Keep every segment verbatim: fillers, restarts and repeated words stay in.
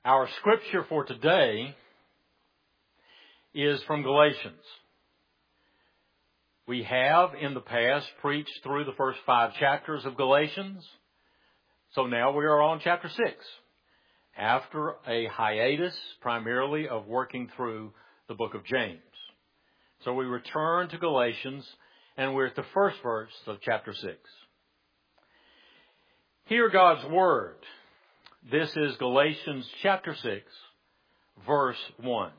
Our scripture for today is from Galatians. We have in the past preached through the first five chapters of Galatians. So now we are on chapter six. After a hiatus primarily of working through the book of James. So we return to Galatians and we're at the first verse of chapter six. Hear God's word. This is Galatians chapter six, verse one.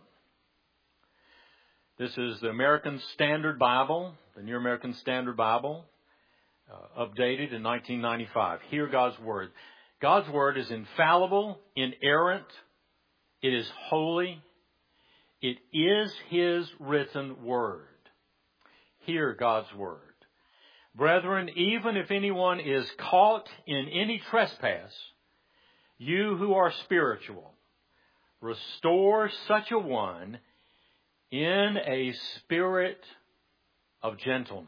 This is the American Standard Bible, the New American Standard Bible, uh, updated in nineteen ninety-five. Hear God's word. God's word is infallible, inerrant. It is holy. It is His written word. Hear God's word. Brethren, even if anyone is caught in any trespass, you who are spiritual, restore such a one in a spirit of gentleness.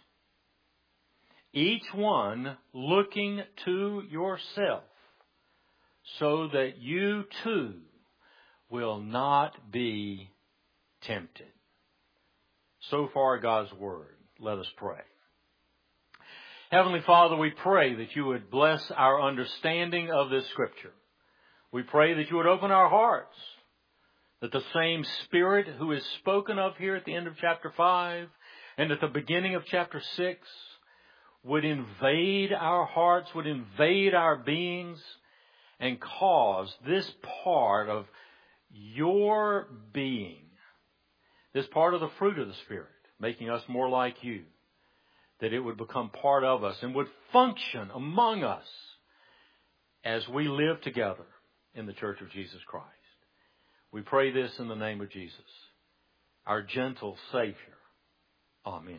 Each one looking to yourself, so that you too will not be tempted. So far, God's word. Let us pray. Heavenly Father, we pray that you would bless our understanding of this scripture. We pray that you would open our hearts, that the same Spirit who is spoken of here at the end of chapter five and at the beginning of chapter six would invade our hearts, would invade our beings, and cause this part of your being, this part of the fruit of the Spirit, making us more like you, that it would become part of us and would function among us as we live together in the Church of Jesus Christ. We pray this in the name of Jesus, our gentle Savior. Amen.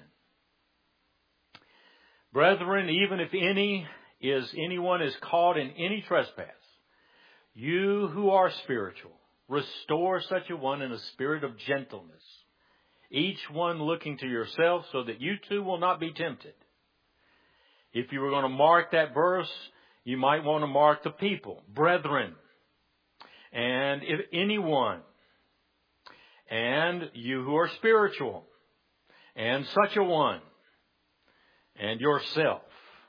Brethren, even if any is anyone is caught in any trespass, you who are spiritual, restore such a one in a spirit of gentleness, each one looking to yourself so that you too will not be tempted. If you were going to mark that verse, you might want to mark the people, brethren, and if anyone, and you who are spiritual, and such a one, and yourself.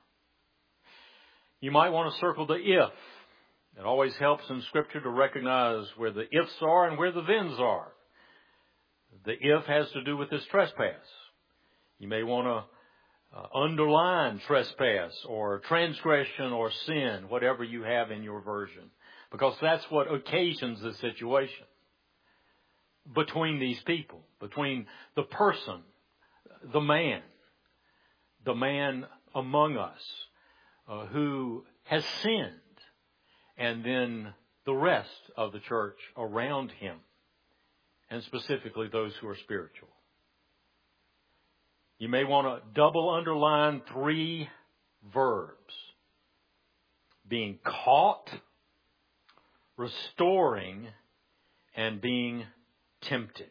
You might want to circle the if. It always helps in Scripture to recognize where the ifs are and where the thens are. The if has to do with this trespass. You may want to uh, underline trespass or transgression or sin, whatever you have in your version, because that's what occasions the situation between these people, between the person, the man, the man among us uh, who has sinned, and then the rest of the church around him, and specifically those who are spiritual. You may want to double underline three verbs: being caught, restoring, and being tempted.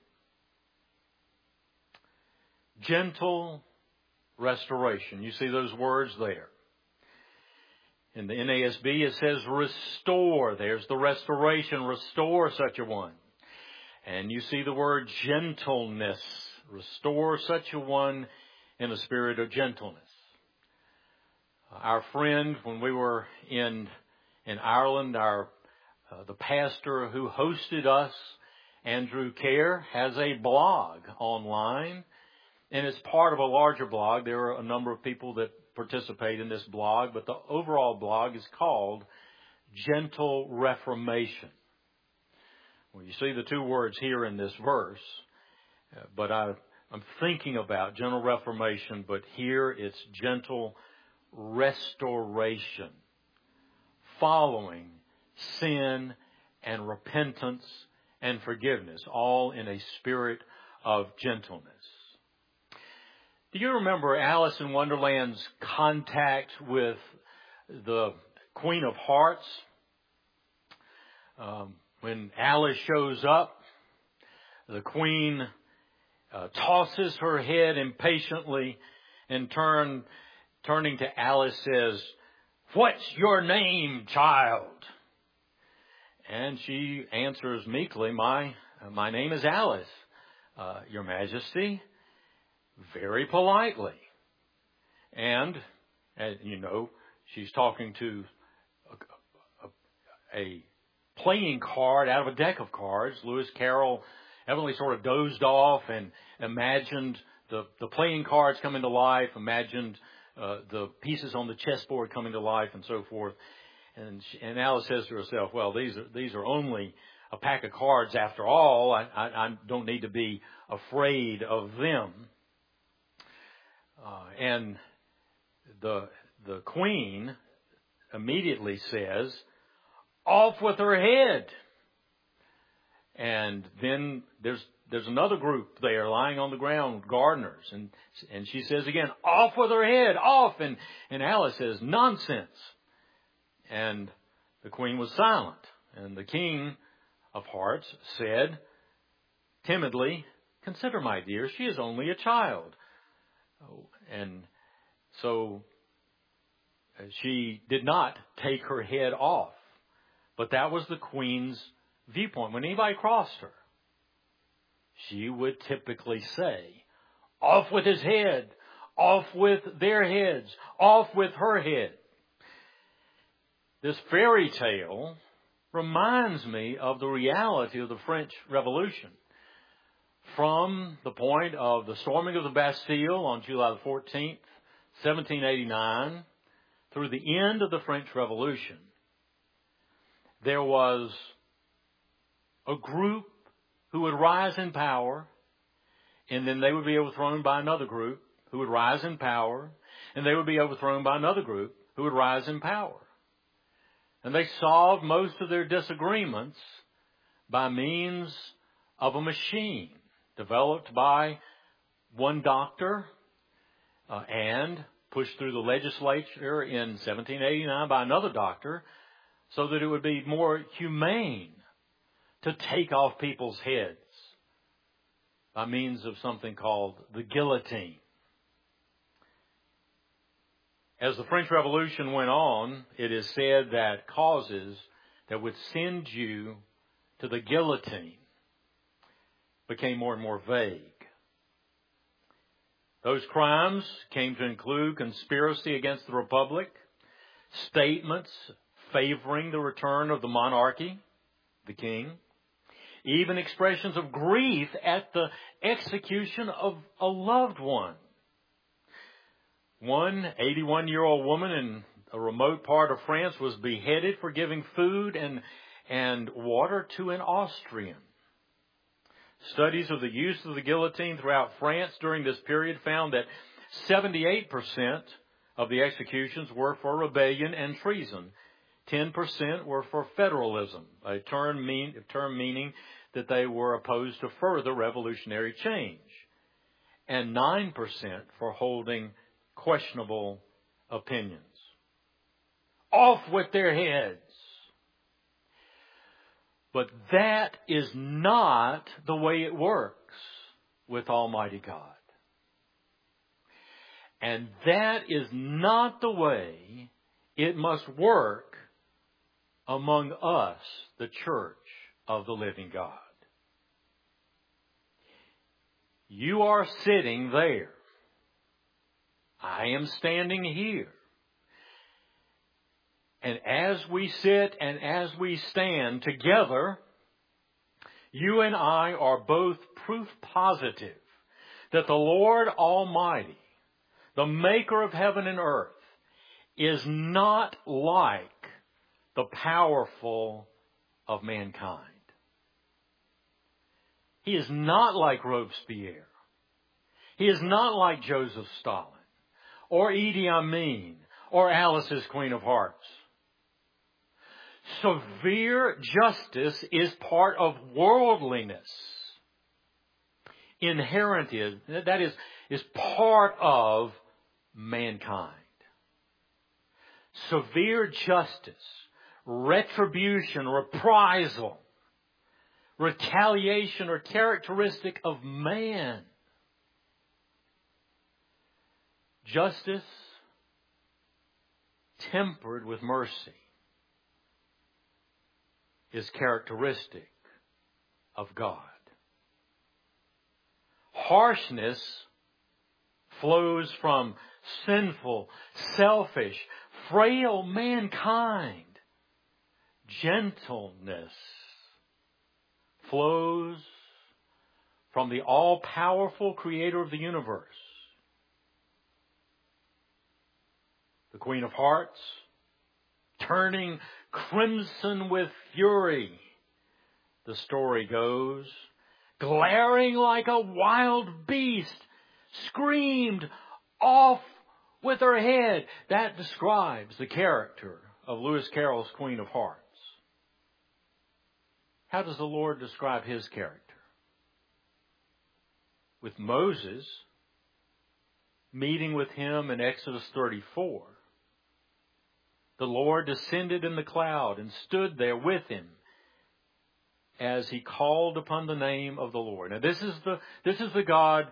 Gentle restoration. You see those words there. In the N A S B it says restore. There's the restoration. Restore such a one. And you see the word gentleness. Restore such a one in a spirit of gentleness. Our friend, when we were in in Ireland, our uh, the pastor who hosted us, Andrew Kerr, has a blog online. And it's part of a larger blog. There are a number of people that participate in this blog, but the overall blog is called Gentle Reformation. Well, you see the two words here in this verse, uh, but I, I'm thinking about gentle reformation, but here it's gentle restoration, following sin and repentance and forgiveness, all in a spirit of gentleness. Do you remember Alice in Wonderland's contact with the Queen of Hearts? Um, when Alice shows up, the Queen uh, tosses her head impatiently and turn, turning to Alice says, "What's your name, child?" And she answers meekly, my, my name is Alice, uh, Your Majesty, very politely. And, as you know, she's talking to a, a, a playing card out of a deck of cards. Lewis Carroll evidently sort of dozed off and imagined the, the playing cards coming to life, imagined uh, the pieces on the chessboard coming to life, and so forth. And, she, and Alice says to herself, well, these are, these are only a pack of cards after all. I, I, I don't need to be afraid of them. Uh, and the the queen immediately says, off with her head. And then there's there's another group there lying on the ground, gardeners, and and she says again, off with her head, off. And, and Alice says, nonsense. And the queen was silent. And the king of hearts said timidly, consider, my dear, she is only a child. And so she did not take her head off. But that was the queen's viewpoint. When anybody crossed her, she would typically say, off with his head, off with their heads, off with her head. This fairy tale reminds me of the reality of the French Revolution. From the point of the storming of the Bastille on July the fourteenth, seventeen eighty-nine, through the end of the French Revolution, there was a group who would rise in power, and then they would be overthrown by another group who would rise in power, and they would be overthrown by another group who would rise in power. And they solved most of their disagreements by means of a machine developed by one doctor uh, and pushed through the legislature in seventeen eighty-nine by another doctor, so that it would be more humane to take off people's heads by means of something called the guillotine. As the French Revolution went on, it is said that causes that would send you to the guillotine became more and more vague. Those crimes came to include conspiracy against the Republic, statements favoring the return of the monarchy, the king, even expressions of grief at the execution of a loved one. One eighty-one-year-old woman in a remote part of France was beheaded for giving food and, and water to an Austrian. Studies of the use of the guillotine throughout France during this period found that seventy-eight percent of the executions were for rebellion and treason. ten percent were for federalism, a term, mean, a term meaning that they were opposed to further revolutionary change. And nine percent for holding questionable opinions. Off with their heads. But that is not the way it works with Almighty God. And that is not the way it must work among us, the church of the living God. You are sitting there. I am standing here. And as we sit and as we stand together, you and I are both proof positive that the Lord Almighty, the maker of heaven and earth, is not like the powerful of mankind. He is not like Robespierre. He is not like Joseph Stalin or Idi Amin or Alice's Queen of Hearts. Severe justice is part of worldliness. Inherent is, that is, is part of mankind. Severe justice, retribution, reprisal, retaliation are characteristic of man. Justice tempered with mercy is characteristic of God. Harshness flows from sinful, selfish, frail mankind. Gentleness flows from the all-powerful Creator of the universe. The Queen of Hearts, turning crimson with fury, the story goes, glaring like a wild beast, screamed off with her head. That describes the character of Lewis Carroll's Queen of Hearts. How does the Lord describe His character? With Moses meeting with Him in Exodus thirty-four, the Lord descended in the cloud and stood there with him as he called upon the name of the Lord. Now this is the, this is the God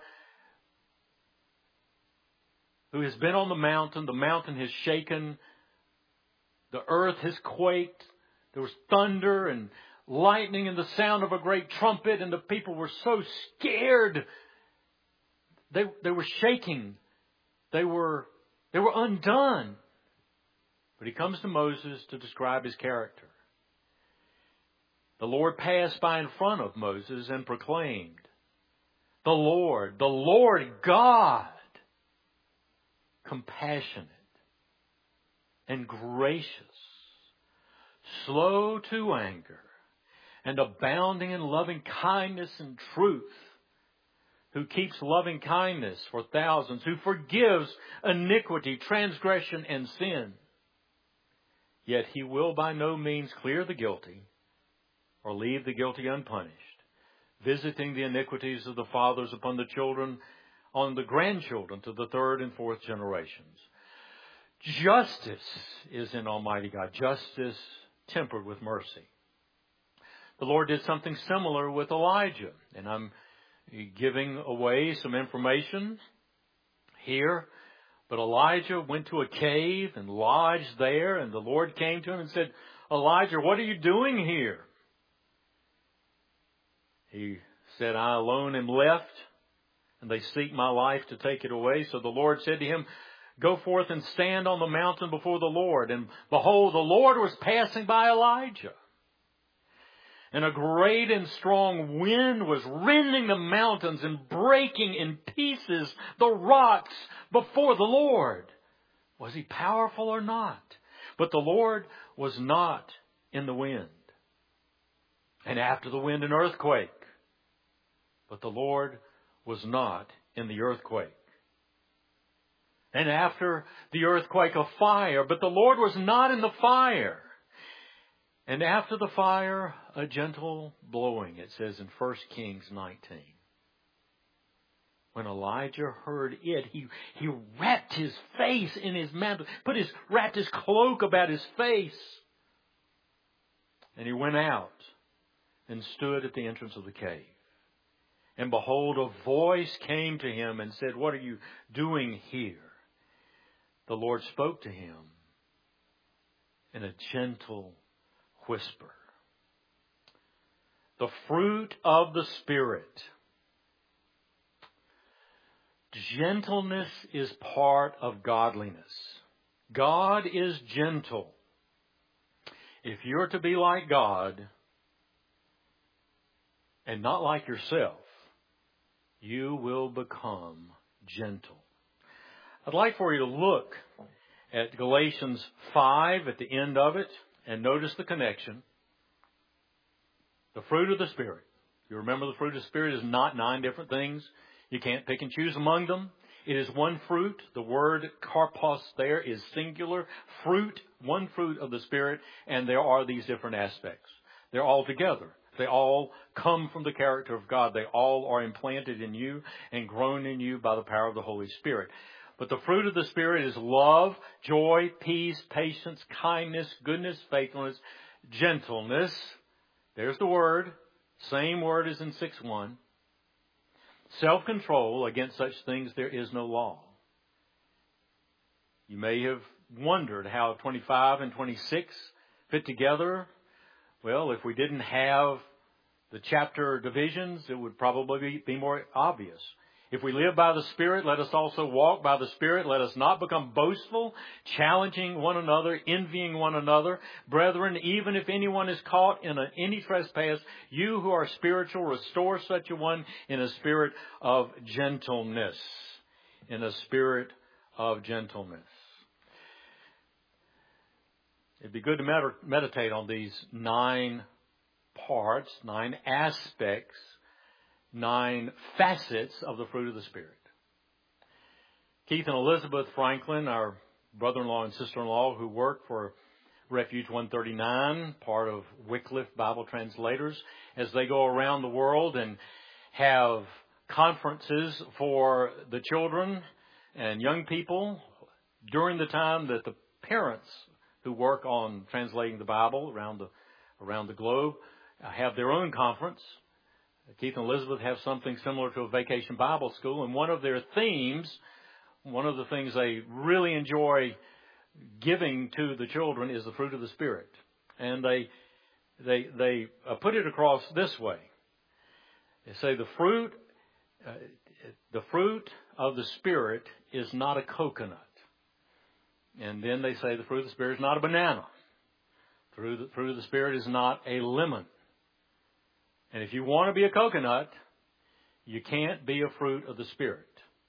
who has been on the mountain. The mountain has shaken. The earth has quaked. There was thunder and lightning and the sound of a great trumpet, and the people were so scared. They, they were shaking. They were, they were undone. But He comes to Moses to describe His character. The Lord passed by in front of Moses and proclaimed, "The Lord, the Lord God, compassionate and gracious, slow to anger, and abounding in loving kindness and truth, who keeps loving kindness for thousands, who forgives iniquity, transgression, and sin. Yet He will by no means clear the guilty or leave the guilty unpunished, visiting the iniquities of the fathers upon the children, on the grandchildren to the third and fourth generations." Justice is in Almighty God. Justice tempered with mercy. The Lord did something similar with Elijah. And I'm giving away some information here. But Elijah went to a cave and lodged there, and the Lord came to him and said, "Elijah, what are you doing here?" He said, "I alone am left, and they seek my life to take it away." So the Lord said to him, "Go forth and stand on the mountain before the Lord." And behold, the Lord was passing by Elijah. And a great and strong wind was rending the mountains and breaking in pieces the rocks before the Lord. Was He powerful or not? But the Lord was not in the wind. And after the wind, an earthquake. But the Lord was not in the earthquake. And after the earthquake, a fire. But the Lord was not in the fire. And after the fire, a gentle blowing, it says in First Kings nineteen. When Elijah heard it, he, he wrapped his face in his mantle, put his, wrapped his cloak about his face. And he went out and stood at the entrance of the cave. And behold, a voice came to him and said, "What are you doing here?" The Lord spoke to him in a gentle whisper. The fruit of the Spirit. Gentleness is part of godliness. God is gentle. If you're to be like God and not like yourself, you will become gentle. I'd like for you to look at Galatians five at the end of it and notice the connection. The fruit of the Spirit. You remember the fruit of the Spirit is not nine different things. You can't pick and choose among them. It is one fruit. The word karpos there is singular. Fruit, one fruit of the Spirit, and there are these different aspects. They're all together. They all come from the character of God. They all are implanted in you and grown in you by the power of the Holy Spirit. But the fruit of the Spirit is love, joy, peace, patience, kindness, goodness, faithfulness, gentleness. There's the word. Same word as in six one. Self-control. Against such things there is no law. You may have wondered how twenty-five and twenty-six fit together. Well, if we didn't have the chapter divisions, it would probably be, be more obvious. If we live by the Spirit, let us also walk by the Spirit. Let us not become boastful, challenging one another, envying one another. Brethren, even if anyone is caught in a, any trespass, you who are spiritual, restore such a one in a spirit of gentleness. In a spirit of gentleness. It'd be good to med- meditate on these nine parts, nine aspects, nine facets of the fruit of the Spirit. Keith and Elizabeth Franklin, our brother-in-law and sister-in-law who work for Refuge one thirty-nine, part of Wycliffe Bible Translators, as they go around the world and have conferences for the children and young people during the time that the parents who work on translating the Bible around the around the globe have their own conference. Keith and Elizabeth have something similar to a vacation Bible school, and one of their themes, one of the things they really enjoy giving to the children is the fruit of the Spirit. And they they they uh, put it across this way. They say the fruit uh, the fruit of the Spirit is not a coconut. And then they say the fruit of the Spirit is not a banana. The fruit of the, fruit of the Spirit is not a lemon. And if you want to be a coconut, you can't be a fruit of the Spirit.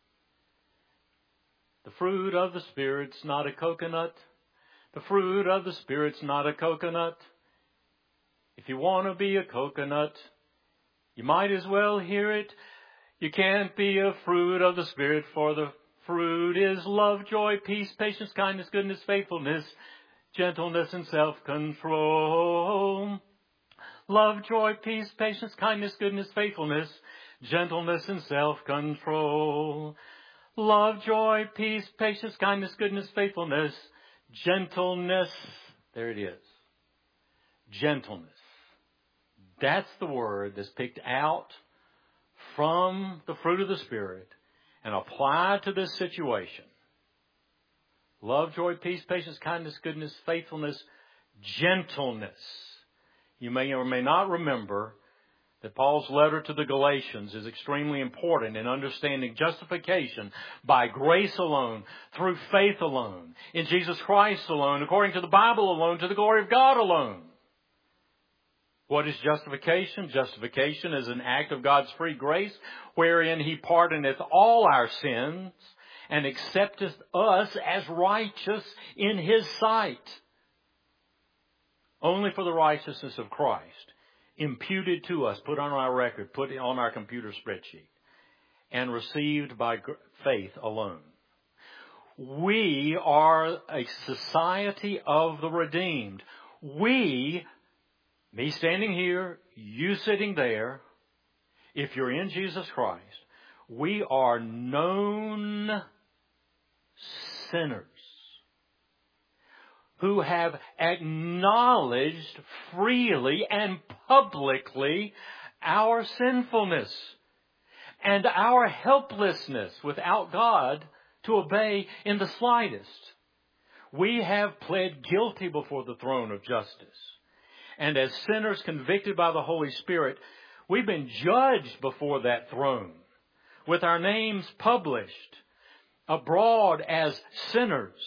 The fruit of the Spirit's not a coconut. The fruit of the Spirit's not a coconut. If you want to be a coconut, you might as well hear it. You can't be a fruit of the Spirit, for the fruit is love, joy, peace, patience, kindness, goodness, faithfulness, gentleness, and self-control. Love, joy, peace, patience, kindness, goodness, faithfulness, gentleness, and self-control. Love, joy, peace, patience, kindness, goodness, faithfulness, gentleness. There it is. Gentleness. That's the word that's picked out from the fruit of the Spirit and applied to this situation. Love, joy, peace, patience, kindness, goodness, faithfulness, gentleness. You may or may not remember that Paul's letter to the Galatians is extremely important in understanding justification by grace alone, through faith alone, in Jesus Christ alone, according to the Bible alone, to the glory of God alone. What is justification? Justification is an act of God's free grace, wherein He pardoneth all our sins and accepteth us as righteous in His sight. Only for the righteousness of Christ, imputed to us, put on our record, put on our computer spreadsheet, and received by faith alone. We are a society of the redeemed. We, me standing here, you sitting there, if you're in Jesus Christ, we are known sinners who have acknowledged freely and publicly our sinfulness and our helplessness without God to obey in the slightest. We have pled guilty before the throne of justice. And as sinners convicted by the Holy Spirit, we've been judged before that throne with our names published abroad as sinners.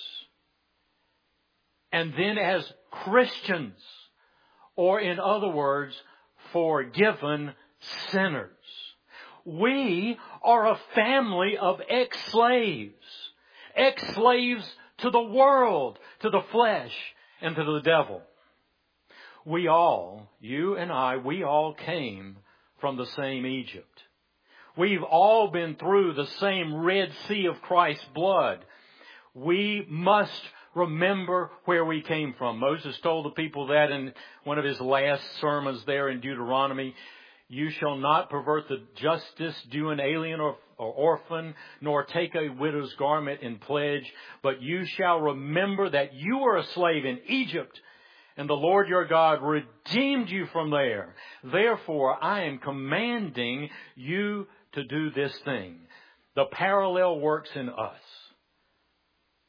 And then as Christians, or in other words, forgiven sinners. We are a family of ex-slaves. Ex-slaves to the world, to the flesh, and to the devil. We all, you and I, we all came from the same Egypt. We've all been through the same Red Sea of Christ's blood. We must remember where we came from. Moses told the people that in one of his last sermons there in Deuteronomy. You shall not pervert the justice due an alien or, or orphan, nor take a widow's garment in pledge, but you shall remember that you were a slave in Egypt, and the Lord your God redeemed you from there. Therefore, I am commanding you to do this thing. The parallel works in us.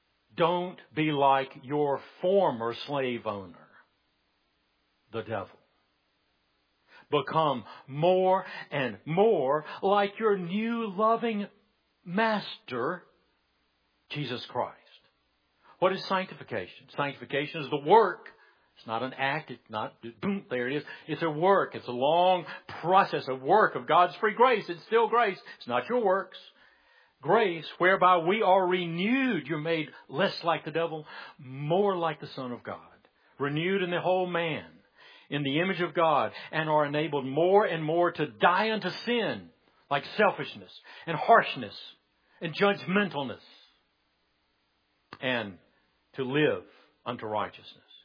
Don't be like your former slave owner, the devil. become more and more like your new loving Master, Jesus Christ. What is sanctification? Sanctification is the work. It's not an act. It's not, boom, there it is. It's a work. It's a long process of work of God's free grace. It's still grace. It's not your works. Grace, whereby we are renewed. You're made less like the devil, more like the Son of God. Renewed in the whole man, in the image of God, and are enabled more and more to die unto sin, like selfishness and harshness and judgmentalness, and to live unto righteousness.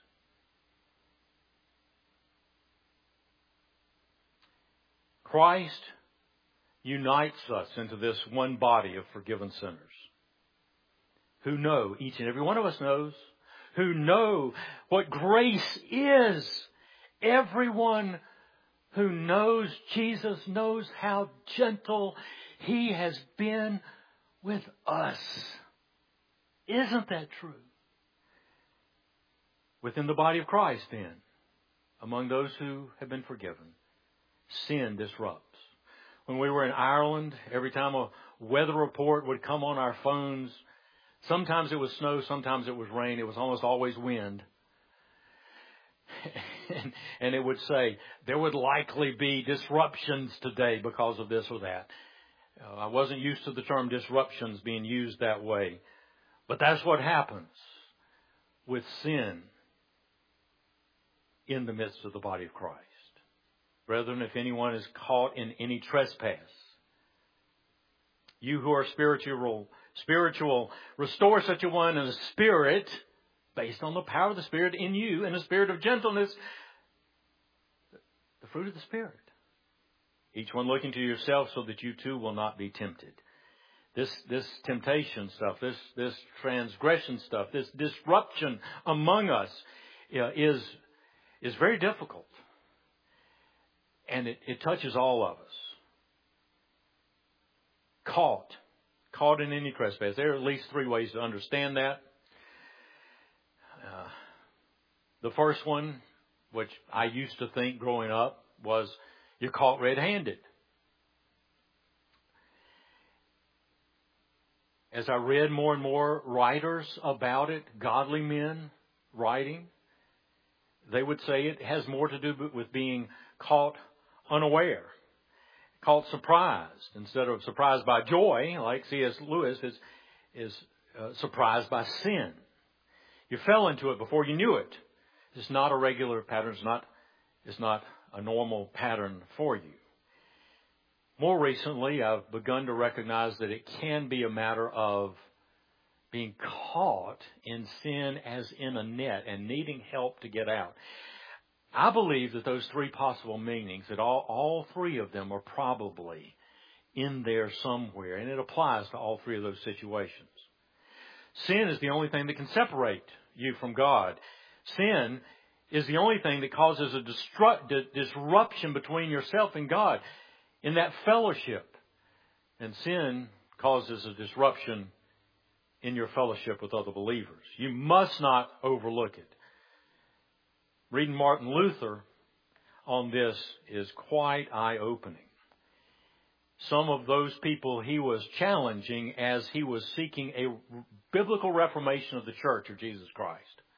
Christ unites us into this one body of forgiven sinners who know, each and every one of us knows, who know what grace is. Everyone who knows Jesus knows how gentle He has been with us. Isn't that true? Within the body of Christ, then, among those who have been forgiven, sin disrupts. When we were in Ireland, every time a weather report would come on our phones, sometimes it was snow, sometimes it was rain. It was almost always wind. and, and it would say, there would likely be disruptions today because of this or that. Uh, I wasn't used to the term disruptions being used that way. But that's what happens with sin in the midst of the body of Christ. Brethren, if anyone is caught in any trespass, you who are spiritual, spiritual, restore such a one in a spirit, based on the power of the Spirit in you, in a spirit of gentleness, the fruit of the Spirit. Each one looking to yourself so that you too will not be tempted. This, this temptation stuff, this, this transgression stuff, this disruption among us uh, is, is very difficult. And it, it touches all of us. Caught. Caught in any trespass. There are at least three ways to understand that. Uh, the first one, which I used to think growing up, was you're caught red-handed. As I read more and more writers about it, godly men writing, they would say it has more to do with being caught unaware, caught surprised. Instead of surprised by joy, like C S Lewis is, is uh, surprised by sin. You fell into it before you knew it. It's not a regular pattern. It's not, it's not a normal pattern for you. More recently, I've begun to recognize that it can be a matter of being caught in sin as in a net and needing help to get out. I believe that those three possible meanings, that all, all three of them are probably in there somewhere, and it applies to all three of those situations. Sin is the only thing that can separate you from God. Sin is the only thing that causes a distru- disruption between yourself and God in that fellowship. And sin causes a disruption in your fellowship with other believers. You must not overlook it. Reading Martin Luther on this is quite eye-opening. Some of those people he was challenging as he was seeking a biblical reformation of the Church of Jesus Christ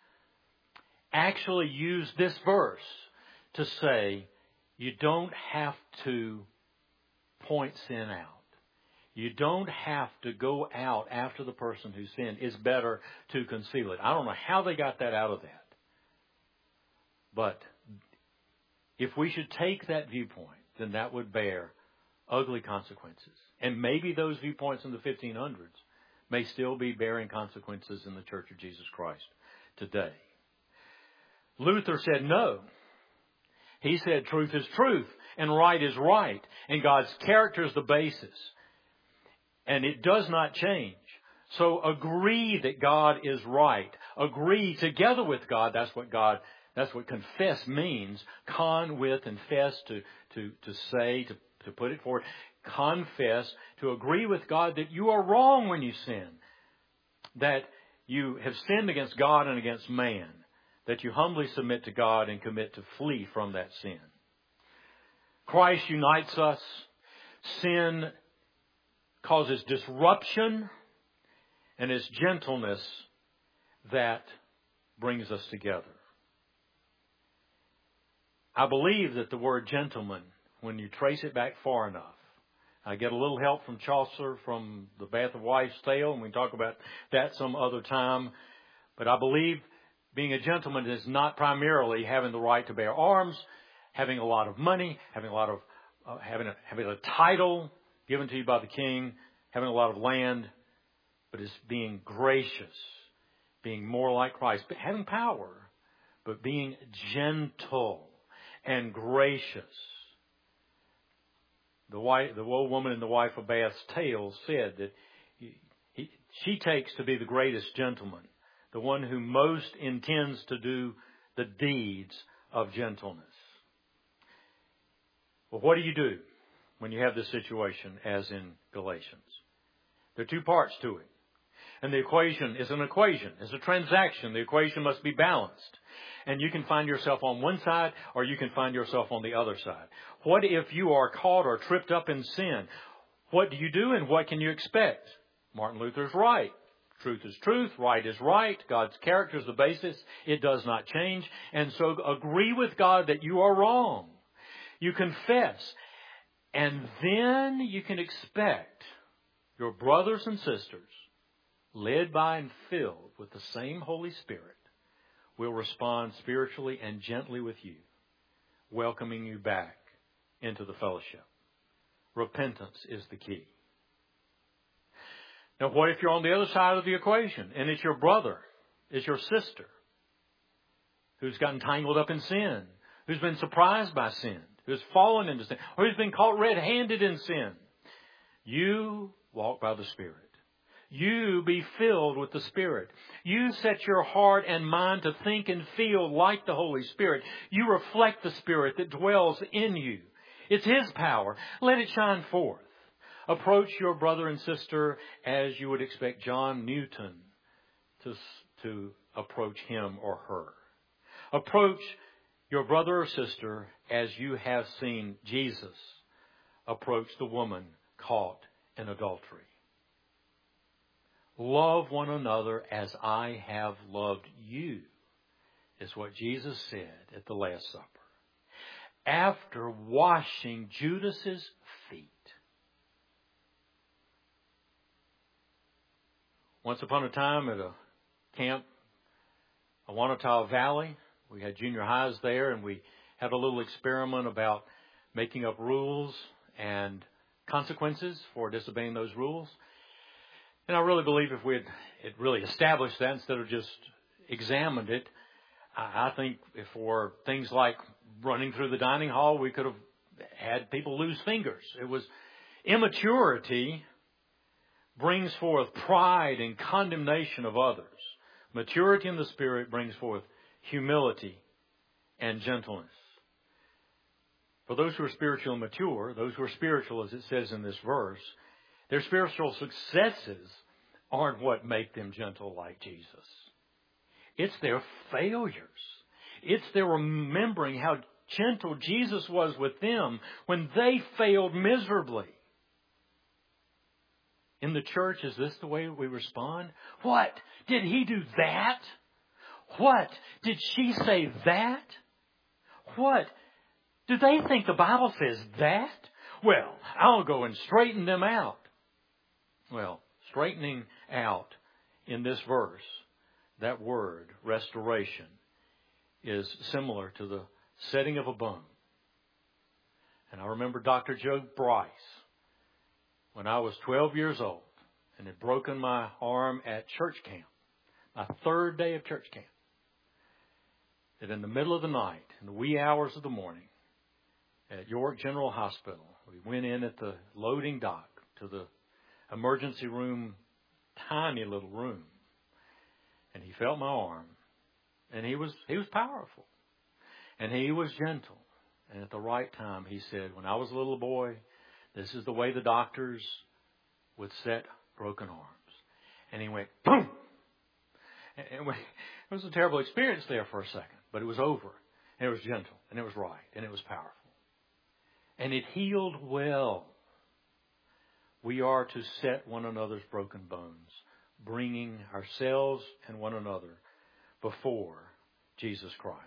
actually used this verse to say you don't have to point sin out. You don't have to go out after the person who sinned. It's better to conceal it. I don't know how they got that out of that. But if we should take that viewpoint, then that would bear ugly consequences. And maybe those viewpoints in the fifteen hundreds may still be bearing consequences in the Church of Jesus Christ today. Luther said no. He said truth is truth and right is right. And God's character is the basis. And it does not change. So agree that God is right. Agree together with God. That's what God That's what confess means. Con with and fess, to, to, to say, to, to put it forward. Confess, to agree with God that you are wrong when you sin. That you have sinned against God and against man. That you humbly submit to God and commit to flee from that sin. Christ unites us. Sin causes disruption, and it's gentleness that brings us together. I believe that the word gentleman, when you trace it back far enough, I get a little help from Chaucer from the Bath of Wife's Tale, and we can talk about that some other time. But I believe being a gentleman is not primarily having the right to bear arms, having a lot of money, having a lot of uh, having a having a title given to you by the king, having a lot of land, but it's being gracious, being more like Christ, but having power, but being gentle and gracious. The wife, the old woman in the Wife of Bath's tale said that he, he, she takes to be the greatest gentleman, the one who most intends to do the deeds of gentleness. Well, what do you do when you have this situation as in Galatians? There are two parts to it. And the equation is an equation. It's a transaction. The equation must be balanced. And you can find yourself on one side or you can find yourself on the other side. What if you are caught or tripped up in sin? What do you do and what can you expect? Martin Luther's right. Truth is truth. Right is right. God's character is the basis. It does not change. And so agree with God that you are wrong. You confess. And then you can expect your brothers and sisters, led by and filled with the same Holy Spirit, will respond spiritually and gently with you, welcoming you back into the fellowship. Repentance is the key. Now, what if you're on the other side of the equation and it's your brother, it's your sister who's gotten tangled up in sin, who's been surprised by sin, who's fallen into sin, or who's been caught red-handed in sin? You walk by the Spirit. You be filled with the Spirit. You set your heart and mind to think and feel like the Holy Spirit. You reflect the Spirit that dwells in you. It's His power. Let it shine forth. Approach your brother and sister as you would expect John Newton to, to approach him or her. Approach your brother or sister as you have seen Jesus approach the woman caught in adultery. Love one another as I have loved you, is what Jesus said at the Last Supper. After washing Judas's feet. Once upon a time at a camp, Awanatah Valley, we had junior highs there, and we had a little experiment about making up rules and consequences for disobeying those rules. And I really believe if we had it really established that instead of just examined it, I think if for things like running through the dining hall, we could have had people lose fingers. It was immaturity brings forth pride and condemnation of others. Maturity in the Spirit brings forth humility and gentleness. For those who are spiritual and mature, those who are spiritual, as it says in this verse, their spiritual successes aren't what make them gentle like Jesus. It's their failures. It's their remembering how gentle Jesus was with them when they failed miserably. In the church, is this the way we respond? What? Did he do that? What? Did she say that? What? Do they think the Bible says that? Well, I'll go and straighten them out. Well, straightening out in this verse, that word, restoration, is similar to the setting of a bone. And I remember Doctor Joe Bryce, when I was twelve years old and had broken my arm at church camp, my third day of church camp, that in the middle of the night, in the wee hours of the morning, at York General Hospital, we went in at the loading dock to the emergency room, tiny little room, and he felt my arm, and he was he was powerful, and he was gentle, and at the right time he said, when I was a little boy, this is the way the doctors would set broken arms. And he went, boom! And it was a terrible experience there for a second, but it was over. And it was gentle, and it was right, and it was powerful. and it healed well. We are to set one another's broken bones, bringing ourselves and one another before Jesus Christ.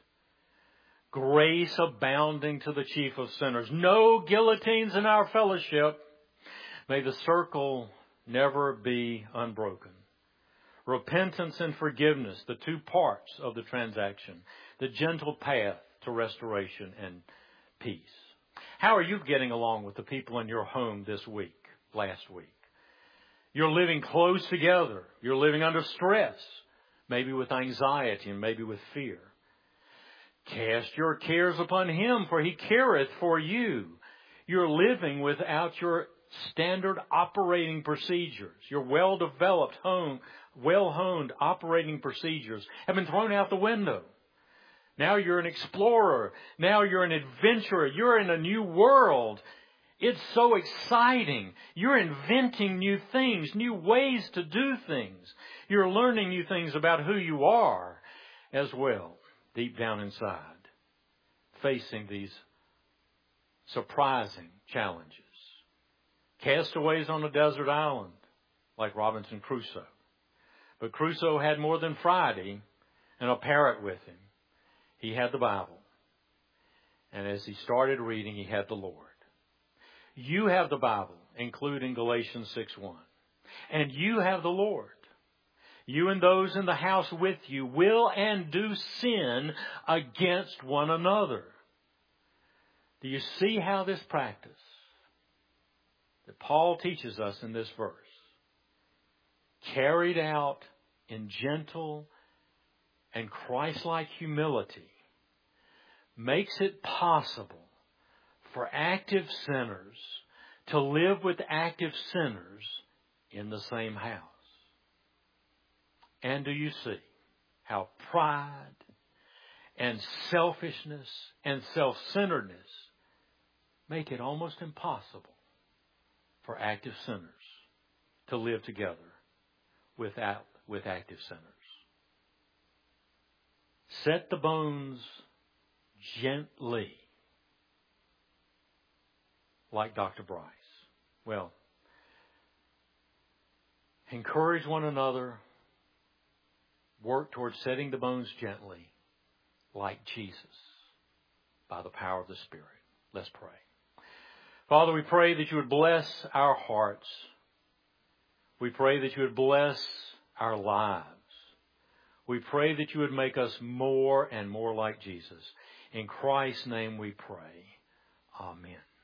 Grace abounding to the chief of sinners. No guillotines in our fellowship. May the circle never be unbroken. Repentance and forgiveness, the two parts of the transaction. The gentle path to restoration and peace. How are you getting along with the people in your home this week, last week? You're living close together. You're living under stress, maybe with anxiety and maybe with fear. Cast your cares upon Him, for He careth for you. You're living without your standard operating procedures. Your well-developed, home, well-honed operating procedures have been thrown out the window. Now you're an explorer. Now you're an adventurer. You're in a new world. It's so exciting. You're inventing new things, new ways to do things. You're learning new things about who you are as well, deep down inside, facing these surprising challenges. Castaways on a desert island, like Robinson Crusoe. But Crusoe had more than Friday and a parrot with him. He had the Bible. And as he started reading, he had the Lord. You have the Bible, including Galatians six one. And you have the Lord. You and those in the house with you will and do sin against one another. Do you see how this practice that Paul teaches us in this verse, carried out in gentle and Christ-like humility, makes it possible for active sinners to live with active sinners in the same house? And do you see how pride and selfishness and self-centeredness make it almost impossible for active sinners to live together without with active sinners? Set the bones gently, like Doctor Bryce. Well, encourage one another. Work towards setting the bones gently, like Jesus, by the power of the Spirit. Let's pray. Father, we pray that you would bless our hearts. We pray that you would bless our lives. We pray that you would make us more and more like Jesus. In Christ's name we pray. Amen.